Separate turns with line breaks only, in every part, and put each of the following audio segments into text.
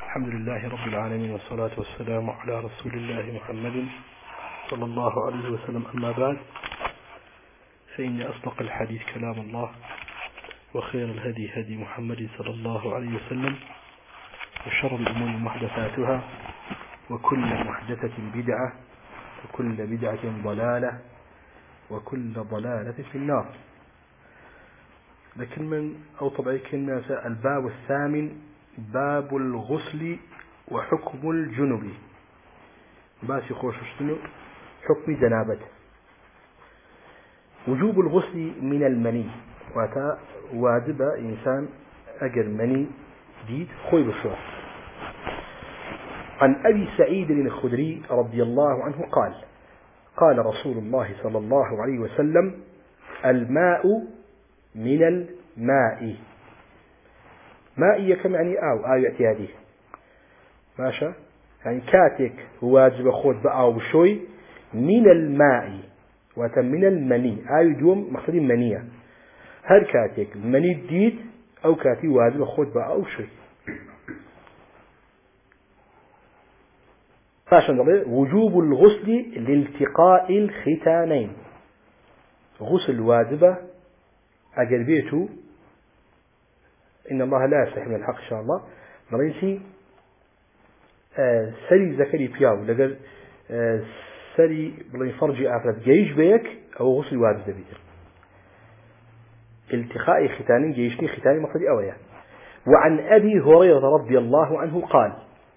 الحمد لله رب العالمين والصلاة والسلام على رسول الله محمد صلى الله عليه وسلم. أما بعد، فإن أصدق الحديث كلام الله، وخير الهدي هدي محمد صلى الله عليه وسلم، وشر الأمور محدثاتها، وكل محدثة بدعة، وكل بدعة ضلالة، وكل ضلالة في النار. لكن من أو طبعي كنا الباب الثامن، باب الغسل وحكم الجنب. باسي خوش شنو حكم جنابته. وجوب الغسل من المني، واتا واجب إنسان أجر مني ديد خوي بشوى. عن أبي سعيد الخدري رضي الله عنه قال: قال رسول الله صلى الله عليه وسلم: الماء من الماء. مائية كم يعني آية اعتيادي ماشي، يعني كاتك واجب خود بأو بشوي من الماء وتم من المني آية دوم مقصدين منية. هر كاتك مني ديد أو كاتي واجب خود بأو شوي. فاشن وجوب الغسل لالتقاء الختانين. غسل واجبة أجربيته إن الله لا يستحي من الحق إن شاء الله. مريسي سري ذكري بياو لقد سري بلين فرجي أفراد جيش بيك أو غسل واجب بيك. التقاء ختانين جيشني ختاني مفردي أويا. وعن أبي هريرة رضي الله عنه قال: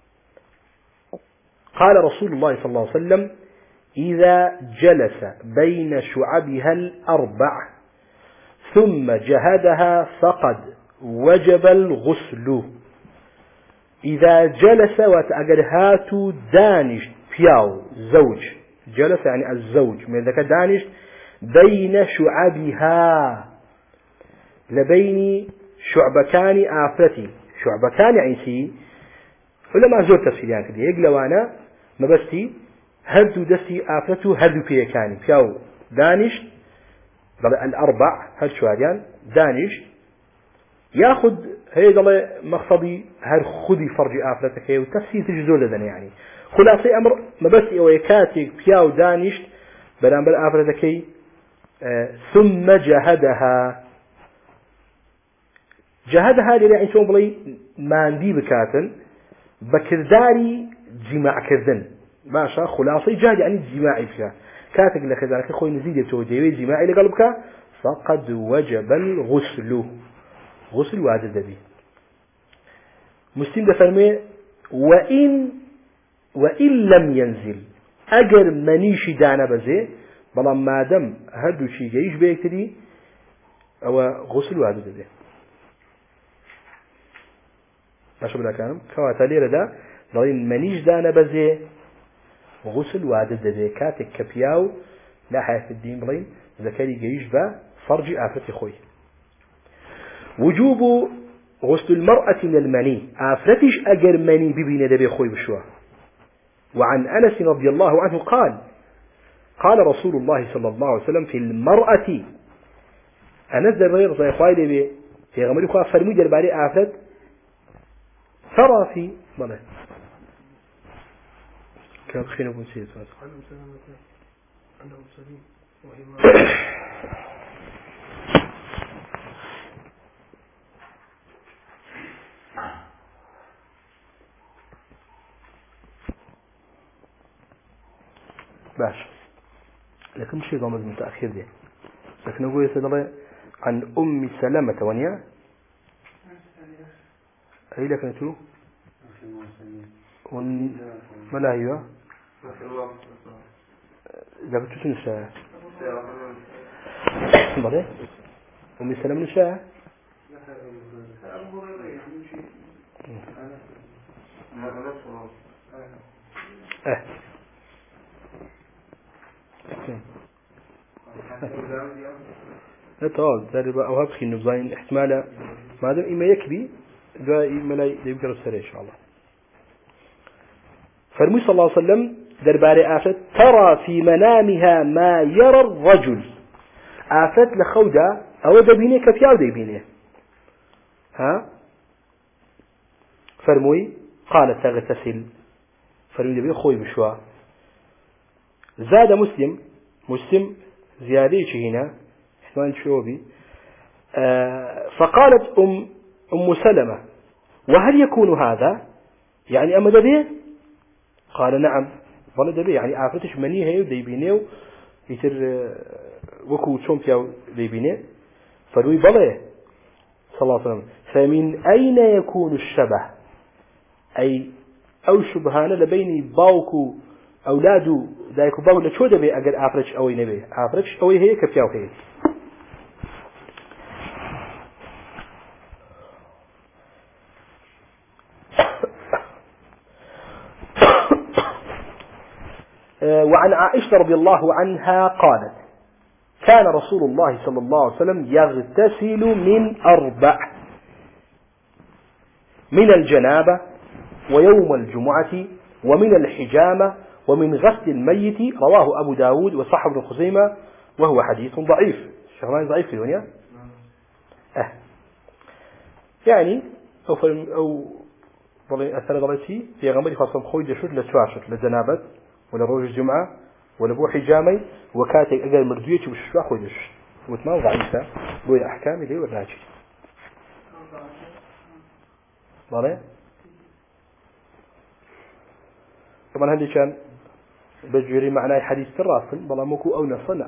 قال رسول الله صلى الله عليه وسلم: إذا جلس بين شعبها الأربع ثم جهدها فقد وجب الغسل. إذا جلس وتأجرهات دانش بياو زوج، جلس يعني الزوج من ذاك دانش بين شعبها لبين شعبكان آفرتي. شعبكان يعني سي علماء زور تفسير يعني كده يقلوا أنا ما بستي هردو دستي آفرته هردو بيكاني بياو دانش الأربع هل شواديان دانش ياخذ هيدا الله مقصدي هر خذي فرج آفرتك وتفسير تجزول لذن يعني خلاصي أمر ما بس ويكاتك بياو دانش برامبر آفرتك ثم جهدها. جهدها اللي يعني شو بلي ما عندي بكاتن بكرداري جماع كردن ماشا. خلاصي جهد يعني جماعي فيها كاتك لخزانك خوي نزيد توجيه جماعي لقلبك فقد وجب الغسل. غسل واجب به. مسلم دفرمي: وإن لم ينزل أجر منيش دانا بزي بلا ما دم هدو شي جيش بيكتري أو غسل واجب به. ماشي بلا كلام كواتالي ردا ضاين منيش دانا بزي غسل واجب به. كاتك كبياو لا حياة الدين بلين ذكري جيش با فرج آفتي خوي. وجوب غسل المرأة من المني. آفرتش أجر مني ببين دبي خوي بشوا. وعن أنس رضي الله عنه قال: قال رسول الله صلى الله عليه وسلم في المرأة. أنس ذا زي خوي دبي في غمر خوا فرمي درباري آفرت ترى في بله كان خير أبو سيد باش. لكن شيء ضمن متأخر ده. لكن أقول يسأل عن أم سلمة ونيا أي لكن شو ملاهية لكن شو نساء بله أم سلمة نساء لا طال ذلك أو هبخي النبضين احتمال ما دام إما يكبي ذا إما لا يذكر السريع إن شاء الله. فرمي صلى الله عليه وسلم درباري آفت: ترى في منامها ما يرى الرجل. آفت لخودة أو دبينه كفياو دبينه ها فرموي قال تغتسل فرمي دبي خوي بشوا. زاد مسلم زيادة هنا احتمال شوبي. فقالت أم سلمة وهل يكون هذا يعني أما دبي؟ قال نعم والله دبي يعني عافتش مني هي وديبينه يتر وكو شومبيا ديبينه فروي بلاه صلى الله عليه وسلم. فمن أين يكون الشبه أي أو شبهان لبيني باوكو أولادو دايكو باو لشو دبي أجر عفرش أوي نبي عفرش أوي هي كفياو هي. وعن عائشة رضي الله عنها قالت كان رسول الله صلى الله عليه وسلم يغتسل من 4 من الجنابة ويوم الجمعة ومن الحجامة ومن غسل الميت. رواه أبو داود وصححه ابن خزيمة وهو حديث ضعيف. شغلان ضعيف في الدنيا يعني أو أثر ضريتي في غمري خاصة خوي جشود لتواشت لجنابة ولا روج الجمعة ولا بو حجامي وكاتك أجل مردوية بشوا خوي جش وتما ضعيفة بوي أحكام ليه والراجل ضري. طبعا هذه كان بجري معناه حديث الراسل بلا مكو أو نصنع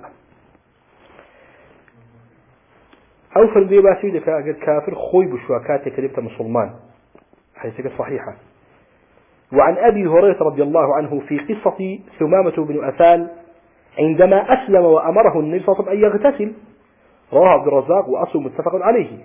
أو فردي باسي لك أجل كافر خوي بشوا كاتك لبت مسلمان حيث صحيحة. وعن أبي هريرة رضي الله عنه في قصة ثمامة بن أثال عندما أسلم وأمره النبي صلى الله عليه وسلم أن يغتسل. رواه عبد الرزاق وأصل متفق عليه.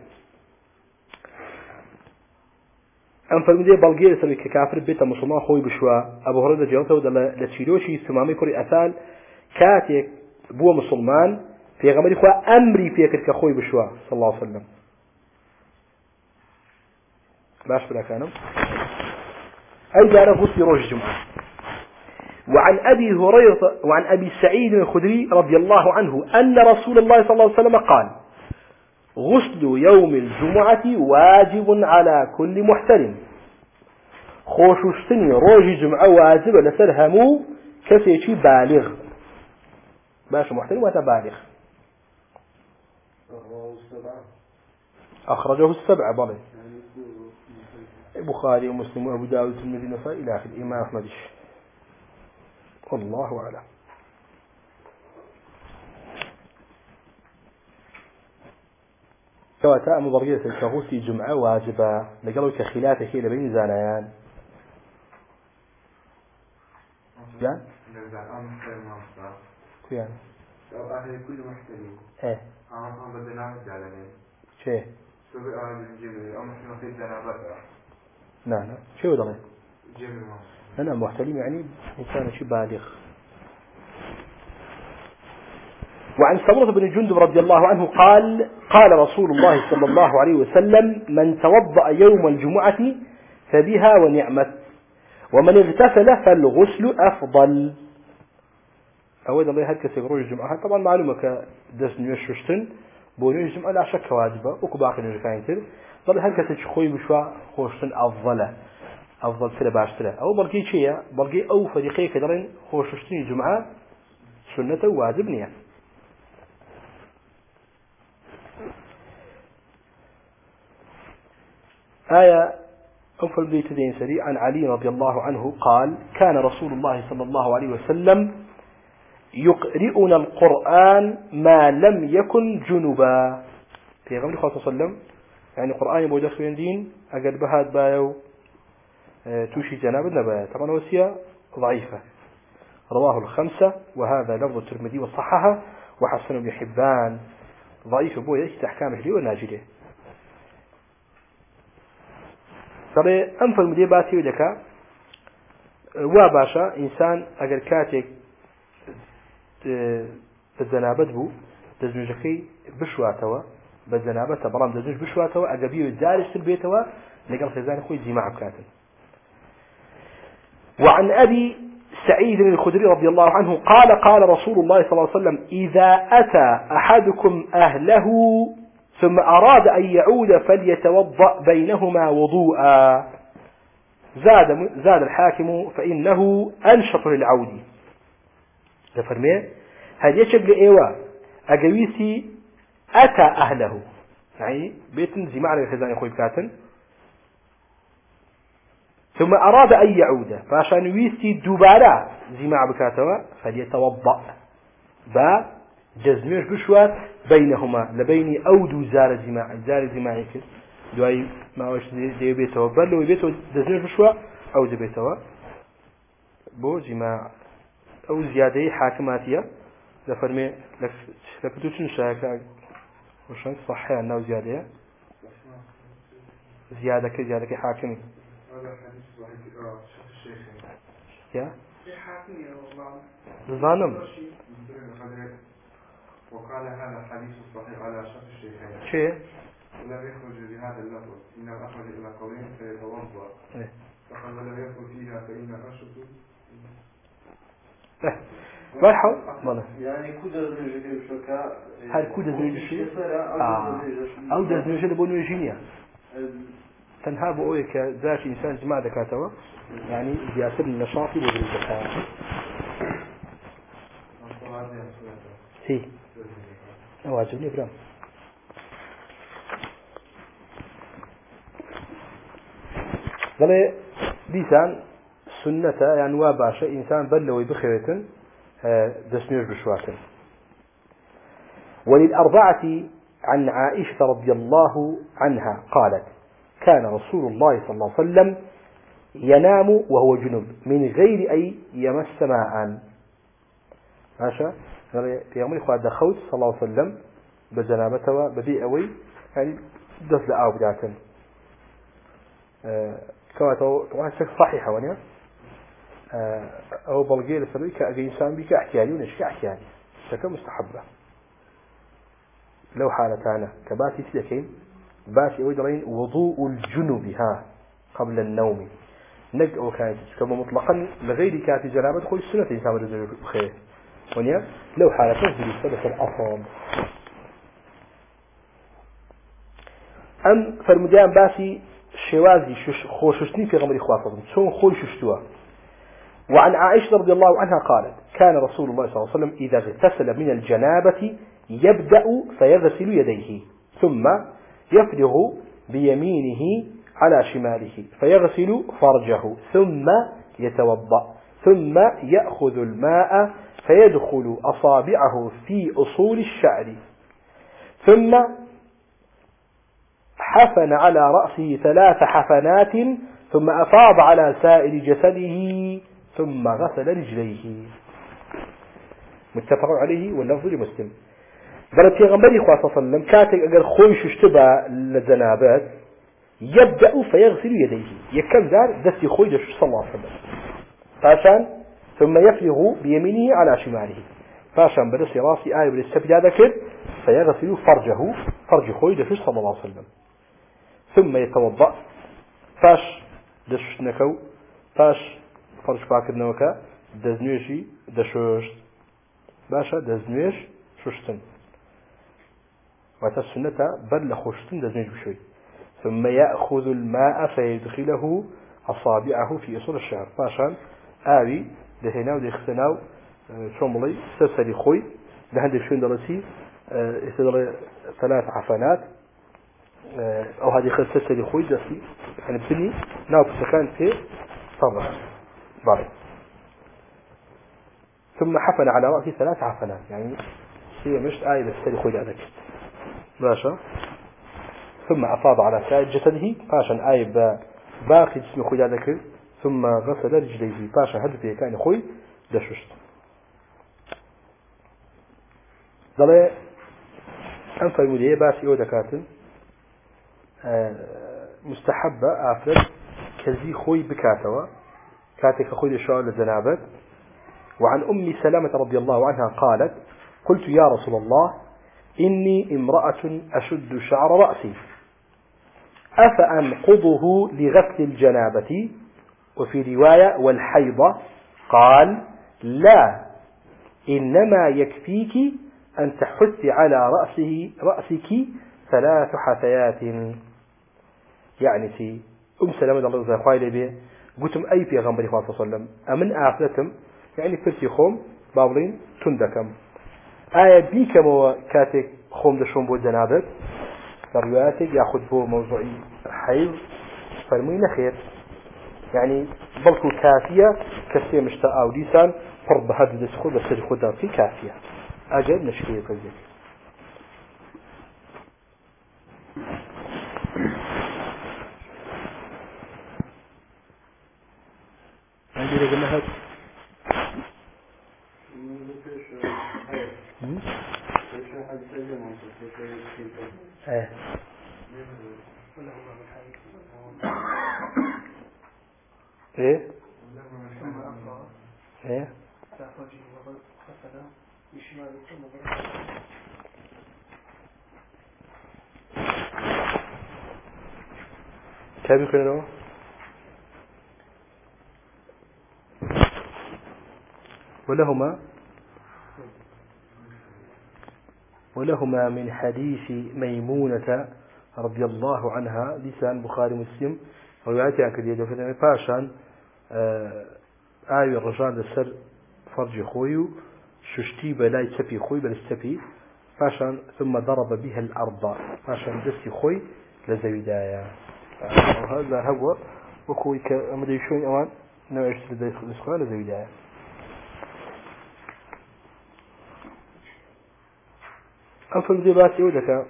أم فرمودي بلغير سوي ككافر بيت مسلمان خوي بشوا أبو هريرة جاءته ودل لتشيلوشي ثمامة كري أثال كاتك بو مسلمان في غمر إخوة أمري فيك كخوي بشوا صلى الله عليه وسلم باش بلا كانوا أي دار غسل روج الجمعة. وعن أبي سعيد الخدري رضي الله عنه أن رسول الله صلى الله عليه وسلم قال غسل يوم الجمعة واجب على كل محترم. خوشوشتني روج الجمعة واجب لسرهمو كسيشي بالغ باش محترم وتبالغ. أخرجه 7 بلى البخاري ومسلم وأبو داود والترمذي والنسائي إلى آخر الإمام أحمد. والله أعلم. كواتا مبرية الكهوسي جمعة واجبة لقالوا كخلافة كي لبين زانيان يعني يعني
لو أهل كل محترم
إيه
عم بدنا نجعلني
شيء
سوي أهل الجبل أو مش نصيب لنا بدأ
نعم شو ضمن
جبل
أنا محترم يعني إنسان شيء بالغ. وعن سمرة بن جندب رضي الله عنه قال رسول الله صلى الله عليه وسلم من توضأ يوم الجمعة فبها ونعمت ومن اغتسل فالغسل أفضل. أود الله هكذا يقول الجمعة طبعا معلومة كدس نيوشتن بونيو الجمعة لا شك واجبة وكباقي نجكاينتر ضل هكذا تشخوي بشوا خوشتن أفضل سلا باشتلا أو برقي شيء برقي أو فريقي كدرين خوشتن الجمعة سنة واجب نية. آية أوفل بيت دين سريع عن علي رضي الله عنه قال كان رسول الله صلى الله عليه وسلم يقرئنا القرآن ما لم يكن جنبا. في غمر صلى الله عليه وسلم يعني قرآن يبو دخل دين أقل بهاد بايو توشي جناب النبايا طبعا وسيا ضعيفة. رواه 5 وهذا لفظ الترمذي وصححه وحسن بن حبان. ضعيف بو يأتي أحكامه لي وناجله. طبعا أنفل مديباتي ودكا واباشا إنسان أقل كاتك الزنابت بو دزنجكي بشواتوا بالزنابت برام دزنج بشواتوا أقبيه الدارج تربيتوا لقل خزان خوي جماعة بكاتن. وعن أبي سعيد الخدري رضي الله عنه قال رسول الله صلى الله عليه وسلم إذا أتى أحدكم أهله ثم أراد أن يعود فليتوضأ بينهما وضوءا. زاد الحاكم فإنه أنشط للعود لفرمي هل يشبه إيوه أجويسي أتى أهله يعني بيت زي معنى الخزان يخوي بكاتن ثم أراد أن يعود فعشان ويسي دوبارا زي مع بكاتوا فليتوضأ با جزميش بشوات بينهما لبين أودو زار زماعي كس دواي ما وش دي بيتوا بل لو بيتوا جزميش بشوا أو دي بيتوا بو زماع أو زيادة حاكماتية لفرمي لكتوش نشاكا وشان صحيح أنه زيادة حاكمي
هذا الحديث صحيح شخص الشيخين
يا
حاكمي
ظالم
وقال هذا الحديث الصحيح على شرط الشيخين
شيء
ولم يخرج بهذا اللفظ إنما أخرج إلى قولين فيتوضأ فقد لم يدخل فيها فإن أشد
مرحبا
يعني كودة زوجي بشوكا
هل كودة زوجي أو ده زوجي لبون ويجينيا تنها بأويك ذات إنسان جماع ذكاتوا يعني زياسر النشاط والذكاء هي واجبني برام قال ديسان سنة يعني واباشا إنسان بلوي بخيرة دسمير بشواتن وللأربعة عن عائشة رضي الله عنها قالت كان رسول الله صلى الله عليه وسلم ينام وهو جنب من غير أن يمس ماء ماشي في يوم الخوات دخوت صلى الله عليه وسلم بجنابته بدي أوي يعني دفل أو بداية كما طبعا شك صحيحة ونيا أو بلغي لسبب كإنسان بك احتيالي ونش كاحتيالي شك مستحبة لو حالتانا كباتي سيدكين باشي ويدرين وضوء الجنوب ها قبل النوم نج أو كانت كما مطلقا لغير كاتي جنابة خوي السنة إنسان رجل بخير ونيا لو حالة تنزل السبب الأصل أم فالمديان باشي شوازي خوششتني في غمر إخواتهم شون خوي ششتوا وعن عائشة رضي الله عنها قالت كان رسول الله صلى الله عليه وسلم إذا اغتسل من الجنابة يبدأ فيغسل يديه ثم يفرغ بيمينه على شماله فيغسل فرجه ثم يتوضأ ثم يأخذ الماء فيدخل أصابعه في أصول الشعر ثم حفن على رأسه 3 حفنات ثم أفاض على سائر جسده ثم غسل رجليه متفق عليه واللفظ لمسلم قالت في غنبري صلى الله عليه وسلم كاتك أقل خويش اشتبه للزنابات يبدأ فيغسل يديه يكم دار دستي خويش صلى الله عليه وسلم فاشان ثم يفرغ بيمينه على شماله فاشان برسي راسي آية بالسبب هذا كده فيغسل فرج خويش صلى الله عليه وسلم ثم يتوضأ فاش دشش نكو فاش فرج باكر نوكا دزنيشي دشوش باشا دزنيش شوشتن وتسنة بل خوشتن دزنيش بشوي ثم يأخذ الماء فيدخله أصابعه في أصول الشعر فاشان آوي دهناو ديختناو شملي سلسلي خوي لهندي شوين درسي يتدري 3 حفنات أو هذه خلص سلسلي خوي درسي يعني بني ناو بسكان في صرح باري ثم حفن على رأسه 3 حفنات يعني هي مش آية بس خوي هذاك باشا ثم أفاض على سائر جسده باشا آية باقي جسم خوي هذاك ثم غسل رجليه باشا هدفه كان خوي دششت ضلي أنفر مدية باسي أو دكاتن مستحبة أفرد كزي خوي بكاتوا كاتك خوي لشاء للزنابت وعن أم سلامة رضي الله عنها قالت قلت يا رسول الله إني امرأة أشد شعر رأسي أفأنقضه لغسل الجنابة وفي رواية والحيضة قال لا إنما يكفيك أن تحثي على رأسك 3 حثيات يعني في أم سلامة الله عليه وسلم قلتم أي في غنبري صلى الله عليه وسلم أمن آخرتم يعني فرتي خوم باولين تندكم آية بيكم وكاتك خوم دشون بو جنابت رواياتك ياخذ بو موضوعي حيض فرمينا خير يعني بلكو كافية كسي مشتاق أو لسان قرب هذا الدخول بس الخدام في كافية أجل نشكيه كذلك عندي لقنا هذا ايه ايه كيف يكون ولهما من حديث ميمونة رضي الله عنها لسان بخاري مسلم رواياتي عن كدية جوفتنا باشان آية الرجال للسر فرج خوي ششتي بلاي تبي خوي بلستبي باشان ثم ضرب بها الأرض باشان دستي خوي لزويدايا وهذا هو وخوي كمدري شوي أوان نوع يشتري دسخة لزويدايا أفهم ديباتي ودك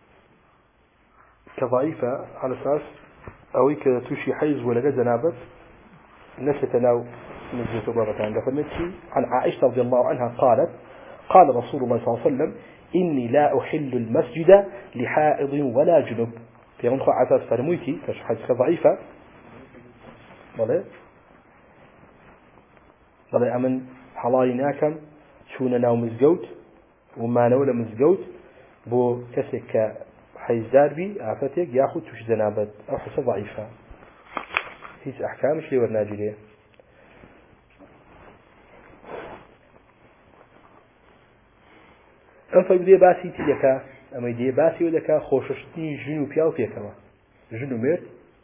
كضعيفة على أساس أو كتوشي حيز ولا جنابت نستناو نجلس بابا عند فمتي عن عائشة رضي الله عنها قالت قال رسول الله صلى الله عليه وسلم إني لا أحل المسجد لحائض ولا جنب في منخوع عساس فرمويتي حديث كضعيفة ضلي أمن حلاي ناكم شونا ناو مزجوت وما نولا مزجوت بو كسك حيزدار بي عفتك ياخد توش جنابت أو حسب ضعيفة هيس أحكام مش لي ورناجي أم فبدي باسي تلك أما يدي باسي ولك خوششتني جنو بياو فيكما جنو ميت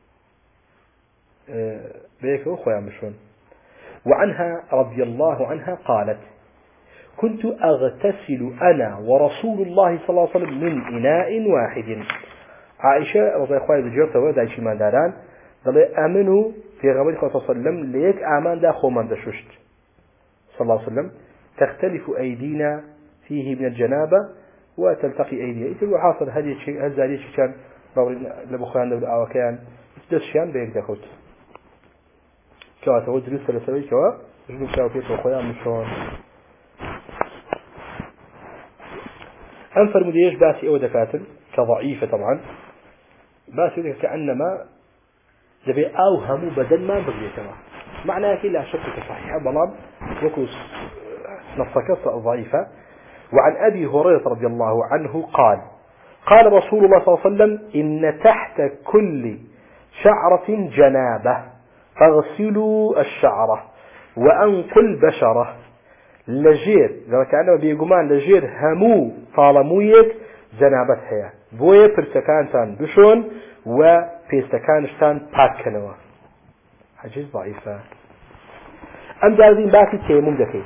بيكو خويا مشون وعنها رضي الله عنها قالت كنت أغتسل أنا ورسول الله صلى الله عليه وسلم من إناء واحد عائشة رضي الله عنها جرت ودايشي ما داران ضل أمنوا في غبر صلى الله عليه وسلم ليك أمان دا خومن دششت صلى الله عليه وسلم تختلف أيدينا فيه من الجنابة وتلتقي أيدينا إذن وحاصل هذا الشيء هذا الشيء كان لبخوان دول أوكان دشيان بيك دخوت كوا تقول درس لسوي كوا جنوب كوا فيك وخوان مشون أنفر مديش باسي أو دكاتل كضعيفة طبعا باسي كأنما دبي أوهم بدل ما بقي كما معناه كلا شك صحيح بلام يكون نصك ضعيفة وعن أبي هريرة رضي الله عنه قال قال رسول الله صلى الله عليه وسلم إن تحت كل شعرة جنابة فاغسلوا الشعرة وأنقوا البشرة لجير إذا كان بيجمان لجير همو طالمويك جنابتها بويا برتكانتان بشون وبيستكانشتان باكنوا حاجز ضعيفة أم دارين باكي تيمم دكي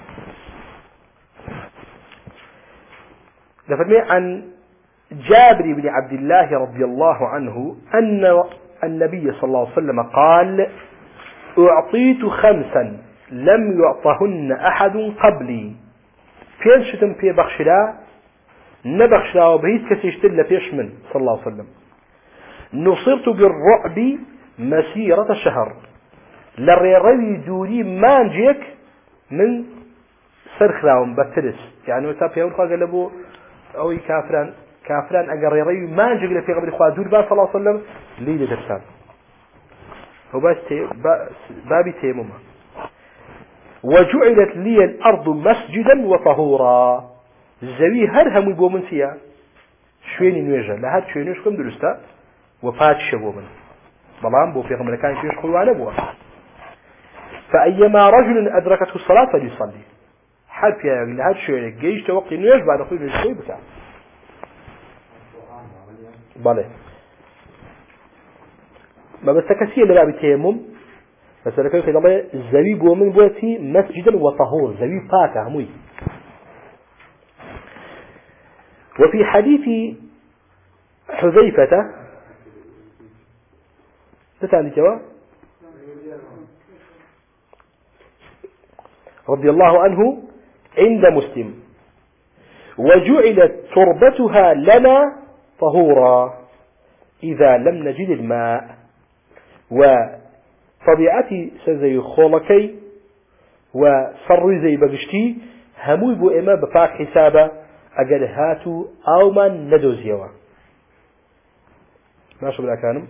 لفرمي عن جابر بن عبد الله رضي الله عنه أن النبي صلى الله عليه وسلم قال أعطيت 5 لم يعطهن أحد قبلي فين شتم في بخشلا نبخشلا وبهيت كسيشتل فيش من صلى الله عليه وسلم نصرت بالرعب مسيرة شهر لريري دوري ما نجيك من سرخلاهم بترس يعني وتابي أول قال له أو كافران أجر يري ما نجيك لفي قبل إخوة دور صلى الله عليه وسلم ليه درسان هو بس بابي تيمما وجعلت لي الأرض مسجدا وطهورا زوي هرهم يبو من سيا شويني نوجه لهاد شويني شكم درستا وفاتش بو من بلان بو في غمر كان فيش خلوانا بو فأيما رجل أدركته الصلاة فليصلي حرف يا لهاد شويني جيش توقي نوجه بعد أخوي نوجه بتاع بله ما بس كسيه لباب التيمم فسألك في الله الزبيب ومن بوتي مسجدا وطهور زبيب باكا هموي. وفي حديث حذيفة تتعني جواب رضي الله عنه عند مسلم وجعلت تربتها لنا طهورا إذا لم نجد الماء وطبيعتي سزي خولكي وصر زي بقشتي هموي بو إما بفاك حسابه أقل هاتو أو من ندوزيوا ما شو بالأكانم.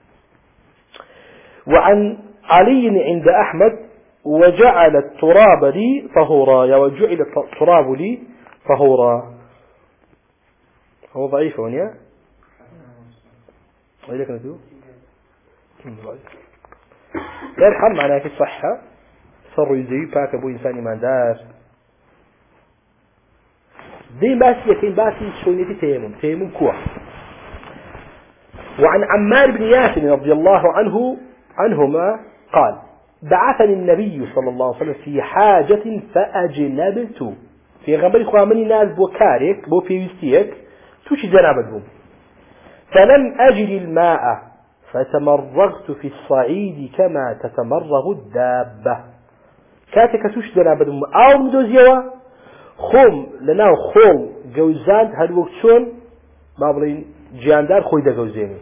وعن علي عند أحمد وجعل التراب لي طهورا وجعل التراب لي طهورا. هو ضعيف ونيا وإذا كانت يرحم معناه في الصحة صار يزيد باك أبو إنساني ما دار دين باسي يكين باسي شونيتي تيمم كوع. وعن عمار بن ياسر رضي الله عنهما قال بعثني النبي صلى الله عليه وسلم في حاجة فأجنبت في غنبري خوامني ناس بوكاريك بو بيوستيك توشي جنابتهم فلم أجد الماء فتمرغت في الصعيد كما تتمرغ الدابة كاتك توشي جنابتهم أو مدوزيوا خوم لناو خوم جوزان هاد وقتشون بابلين جاندار خويدا جوزيني.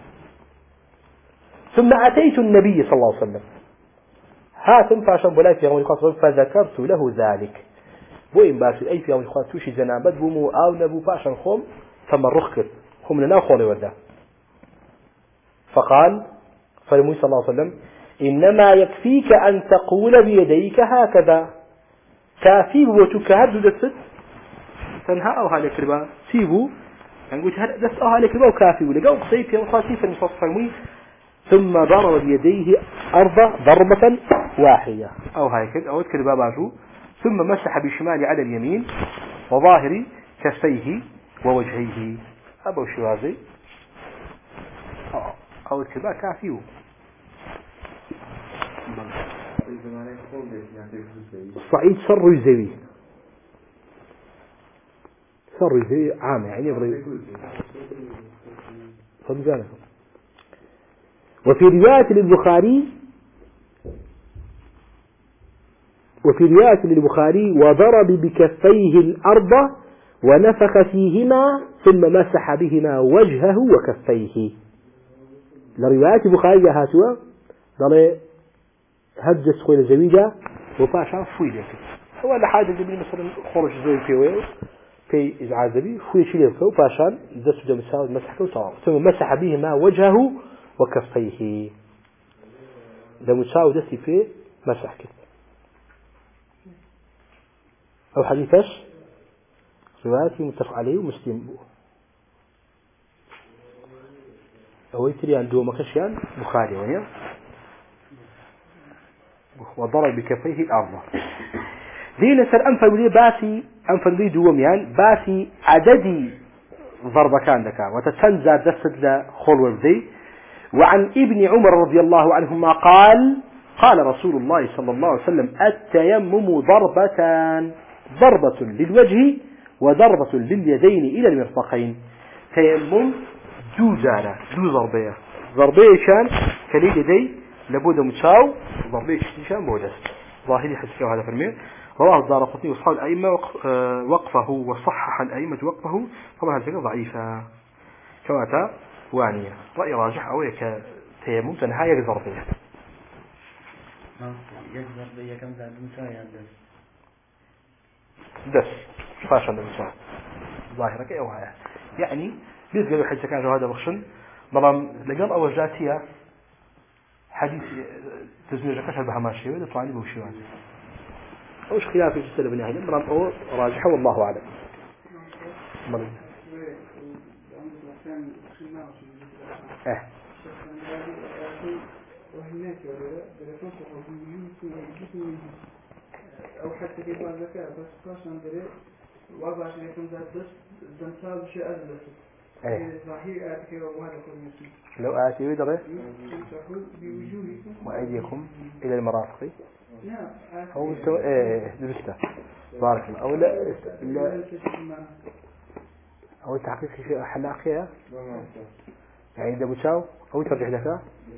ثم أتيت النبي صلى الله عليه وسلم هاتم فاشن بلاي في يوم الخاص فذكرت له ذلك بوين باسي أي في يوم الخاص توشي جنابت بومو أو نبو فاشن خوم تمرغ كر خوم لناو خولي ودا. فقال فالمي صلى الله عليه وسلم إنما يكفيك أن تقول بيديك هكذا كافي وتكهد دست تنها أو هالك ربا سيبو يعني قلت هذا دست أو هالك ربا وكافي ولقوا قصيب يوم خاصي فالمصاص فرمي ثم ضرب بيديه أرض ضربة واحدة أو هكذا أو كربا باشو ثم مسح بشمال على اليمين وظاهر كفيه ووجهيه أبو شوازي أو كربا كافيه الصعيد سر يزوي سر يزوي عام يعني يبغي صدقانه. وفي رواية للبخاري وضرب بكفيه الأرض ونفخ فيهما ثم مسح بهما وجهه وكفيه. لرواية البخاري هاتوا ضل هجس خويل زويجة وباشا فويلك هو لحاجة جميل مثلا خرج زوج في إزعازبي فويل شيلك وباشا دس جم الساوي مسحه وصار ثم مسح بهما وجهه وكفيه لما تساوي دسي فيه مسح كده. أو حديثش رواياتي متفق عليه ومسلم أو يتري عنده مكشيان بخاري وهي وضرب بكفيه الأرض ذي نسر أنفر باسي أنفر لي دوميان باسي عددي ضربة كان لك وتتنزى دست لخول وردي. وعن ابن عمر رضي الله عنهما قال رسول الله صلى الله عليه وسلم التيمم ضربتان ضربة للوجه وضربة لليدين إلى المرفقين. تيمم دو ضربية كان كليل يدي لابد متساو ضربية شان بودست ظاهري حديثه هذا فرمي رواه الدارقطني وصحاب الأئمة وقفه وصحح الأئمة وقفه طبعا هذا ضعيفة كواتا وانية رأي راجح أو كتيمم تنهاية ضربية
ضربية كم ذا المسايا
دس فاشل المسايا ظاهرة كأوها يعني بيز قالوا حديث كان هذا بخشن مرام لقال أول جاتية حديث تزمير كشف بهماشي وده طبعا بوشي وانه أوش خلاف الجسد بن أهل مرام أو راجحة والله أعلم. مرام
أو حتى في بعض الذكاء بس كاش عندنا وضع عشان يكون ذات دم صار بشيء أزلف
لو آتي بدره وأيديكم إلى المرافق أو درسته بارك الله أو لا أو تحقيق شيء حلاقية يعني إذا بتشاو أو ترجع لك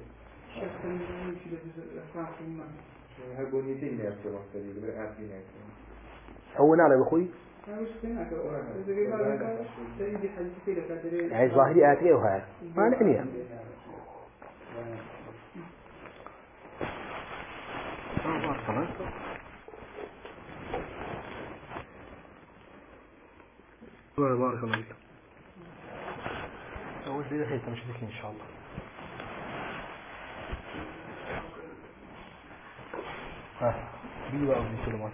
أو نعلم أخوي يعني ظاهري آتي أو هاي ما نعنيها بارك الله فيك أول شيء خير مش ذكي إن شاء الله بيوا أو بسلمان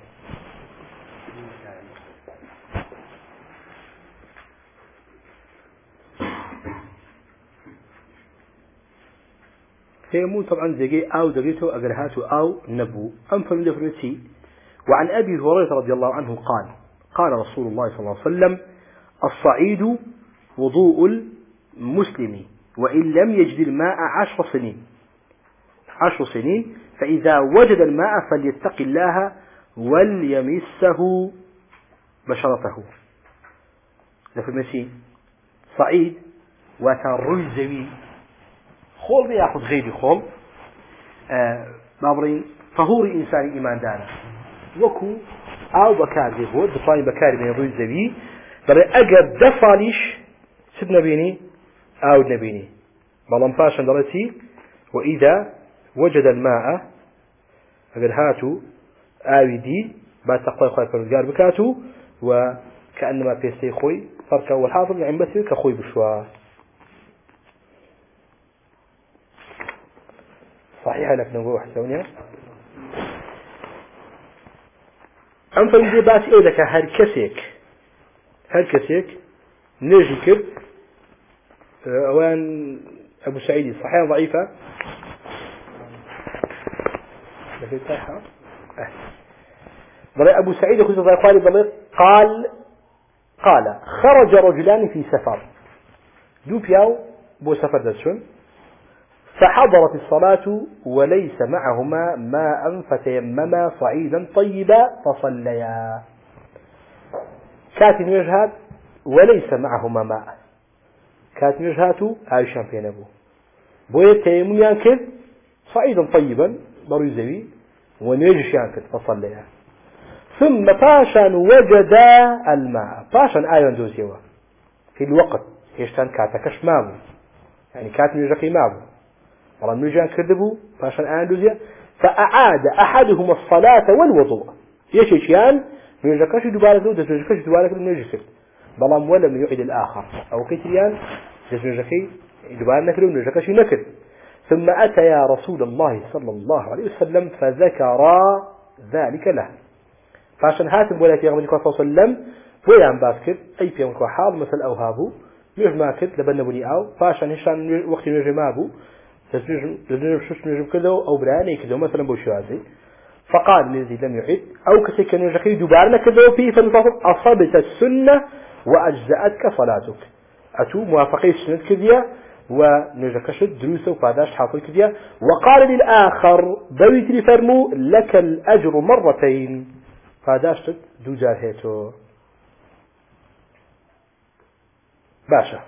هي مو طبعا زي أو دقيته أجرهاته أو نبو أنفر دفرتي. وعن أبي هريرة رضي الله عنه قال رسول الله صلى الله عليه وسلم الصعيد وضوء المسلم وإن لم يجد الماء 10 سنين فإذا وجد الماء فليتق الله وليمسه بشرته. لفرمتي صعيد وتروي زمي خول بياخذ غيري خول بابرين طهور إنسان إيمان دانا وكو أو بكار هو دفاعي بكار من روي زمي بري أجر دفاليش سيدنا بيني أو نبيني بلان باشا درتي وإذا وجد الماء أجر هاتو آوي دي بعد تقوي خوي فرزقار بكاتو وكأنما بيستي خوي فركا والحاضر يعني بس كخوي بشوا صحيح لك نقول حسونيا أم فرمزي باس إيدك هركسيك نجي كب أوان أبو سعيد صحيح ضعيفة ضلي أبو سعيد خذ ضلي قال خرج رجلان في سفر دوبياو بو سفر دسون فحضرت الصلاة وليس معهما ماء فتيمما صعيدا طيبا فصليا. كاتن يجهد وليس معهما ماء كاتن يجهاتو عايشان في نبو بوية تيمم ينكذ صعيدا طيبا بريزوي ونيجش ينكذ فصليا. ثم باشا وجدا الماء باشا آيان دوزيوا في الوقت هيشتان كاتكش مابو يعني كاتن يجقي مابو والله نجان كذبوا باشا آيان دوزيا فأعاد أحدهما الصلاة والوضوء يشيشيان نجكش دوبارك نجكش دوبارك نجسك بلام ولم يعد الآخر أو كتريان نجكي دوبارك نجكش نكر. ثم أتى يا رسول الله صلى الله عليه وسلم فذكر ذلك له فعشان هاتم ولا في غمد صلى الله عليه وسلم ويان باسكت أي في يومك حاض مثل أوهابه نجم ماكت لبنا بني أو فعشان هشان وقت نجم مابو نجم شوش نجم كذا أو براني كذا مثلا بوشوازي فقال الذي لم يعد أو كسيك نجكي دبارنا كذا فيه فنفصل أصبت السنة وأجزأتك صلاتك أتو موافقي السنة كذا ونجكشت دروسه وفاداش حاصل كذا. وقال للآخر بويت لفرمو لك الأجر مرتين فاداشت دو جار هيتو باشا.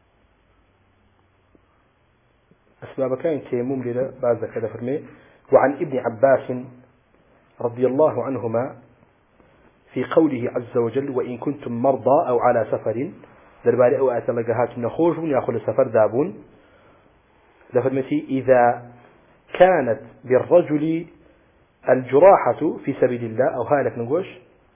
أسباب كان تيمم لنا بعد كذا فرمي. وعن ابن عباس رضي الله عنهما في قوله عز وجل وإن كنتم مرضى أو على سفر درباري أو أتلقاهات نخوش يأخذ السفر دابون لفرمتي إذا كانت بالرجل الجراحة في سبيل الله أو هالك نقوش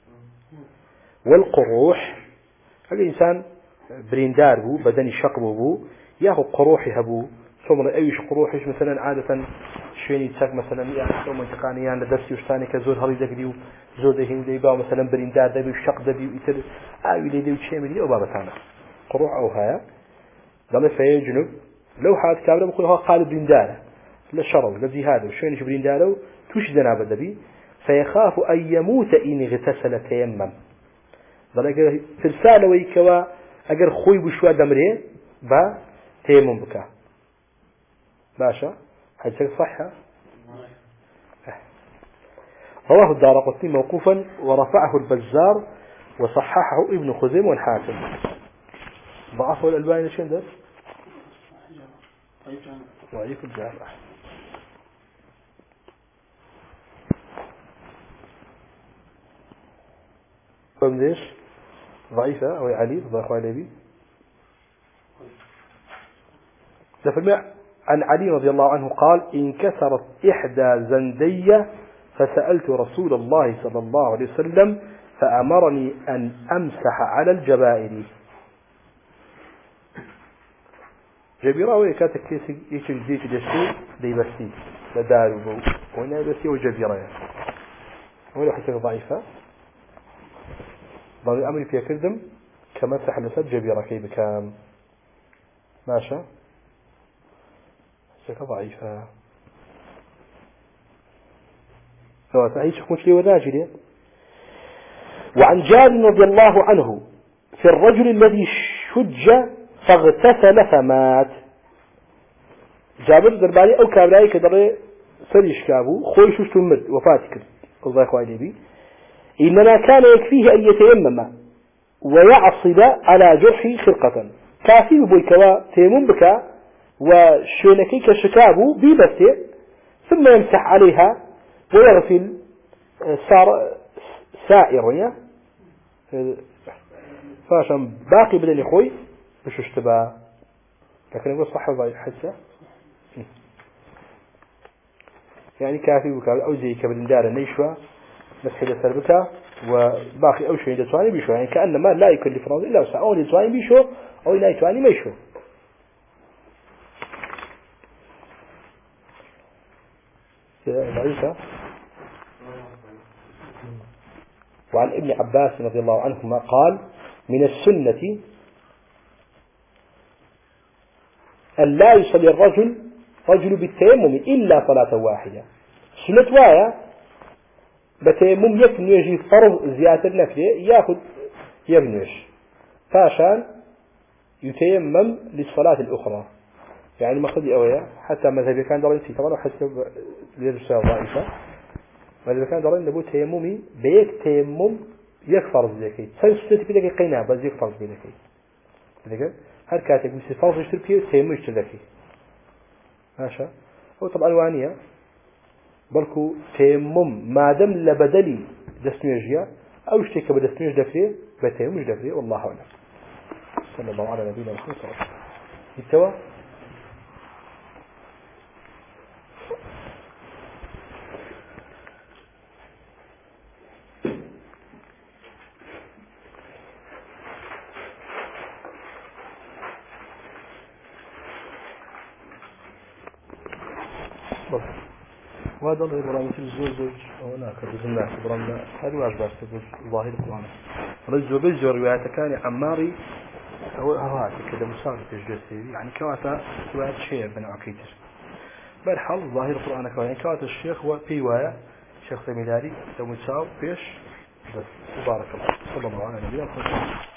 والقروح الإنسان بريندار بو بدني شقبه بو ياخذ قروحه بو ثم أيش قروحش مثلا عادة شويني تساك مثلا يأخذ منطقانيان لدرسي وشتاني كزور هذي ذكريو زود هين ديبا مثلا بريندار دبي وشق دبي ويتر أوي ليدي وشيمي أو بابا تانا قروح أو هيا ضل في جنوب لو حاد كابلا بقولها قال بريندار لا شرو لذي هذا وشويني برينداره توش ذناب الدبي فيخاف أن يموت إن اغتسل تيمم ضل ترسال ويكوا أجر خوي بشوا دمره با تيمم بك باشا حديثك صحة. رواه الدارقطني موقوفا ورفعه البزار وصححه ابن خزيمة والحاكم. ضعفه الألباني شين ده ضعيف الجامع. فهم ليش ضعيفة أو علي ضعف علي عن علي رضي الله عنه قال انكسرت إحدى زندي فسألت رسول الله صلى الله عليه وسلم فأمرني أن أمسح على الجبائر. جبيرة ويكاتك كيسي يشجيك دشي ليبسي لداربو وين يبسي وجبيرة ولو حسك ضعيفة ضري أمري فيها كردم كمسح لسد جبيرة كي بكام ماشى حسك ضعيفة لو تعيش حكمش لي وداجلي. وعن جابر رضي الله عنه في الرجل الذي شج فاغتسل فمات. جابر دربالي أو كابلاي كدري سريش كابو خوي شوشتو مد وفاتك الله يخوي لي إنما كان يكفيه أن يتيمم ويعصب على جرح خرقة كافي بويكوا تيمم بك وشونكي كشكابو بيبسه ثم يمسح عليها ويغسل سائر فاشم باقي بدل يخوي مش اشتباه لكن يقول صح ضعيف حسه يعني كافي بك أو زي كبد دار نيشوا مسح لسربك وباقي أو شيء يتواني بيشو يعني كأنما لا يكلف راسه إلا وسع أو يتواني بيشو أو لا يتواني ما يشو. ضعيفة. وعن ابن عباس رضي الله عنهما قال من السنة أن لا يصلي رجل بالتيمم إلا صلاة واحدة. سنة وايا بتيمم يكنيجي فرض زيادة نفله ياخذ يبنيش فعشان يتيمم للصلاة الأخرى يعني ما خذي أويا حتى مذهبي كان دارين فيه طبعا وحسب للرسالة ضعيفة مذهبي كان دارين نبو تيممي بيك تيمم يكفر زيكي سنستي بدك قينا بس يكفر زيكي بدك هر كاتب مثل فرض يشتري فيه تيمم يشتري لكي ماشي هو طبعا وانية بلكو تيمم ما دام لبدلي دسميجيا أو اشتكى بدسميج دفري بتيمم دفري والله أعلم. صلى الله على نبينا محمد صلى الله عليه وسلم. استوى وهذا الله إبراهيم في الزوج هناك بزنا إبراهيم هذا واجب بس ظاهر القرآن رجوا بجوا روايات كان عماري هو هذا كذا مسافر في الجسد يعني كواتا رواية شيء بن عقيدة بالحال ظاهر القرآن كان يعني كواتا الشيخ هو في رواية شيخ ميلادي لو مساو فيش بس بارك الله صلى الله عليه وسلم.